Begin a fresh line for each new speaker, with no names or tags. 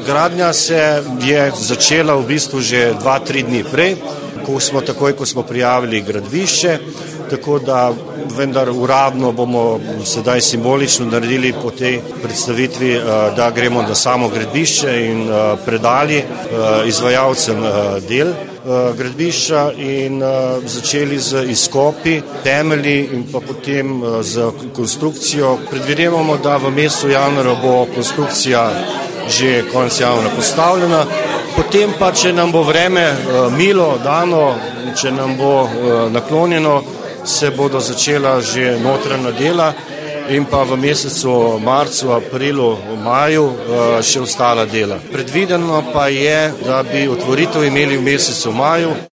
Gradnja se je začela v bistvu že 2-3 dni prej, ko smo prijavili gradbišče, tako da vendar uradno bomo sedaj simbolično naredili po tej predstavitvi, da gremo na samo gradbišče in predali izvajalcem del gradbišča in začeli z izkopi, temelji in pa potem z konstrukcijo. Predvidevamo, da v mesecu januarja bo konstrukcija že konec januarja postavljena, potem pa, če nam bo vreme milo dano, če nam bo naklonjeno, se bodo začela že notranja dela in pa v mesecu marcu, aprilu, maju še ostala dela. Predvideno pa je, da bi otvoritev imeli v mesecu maju.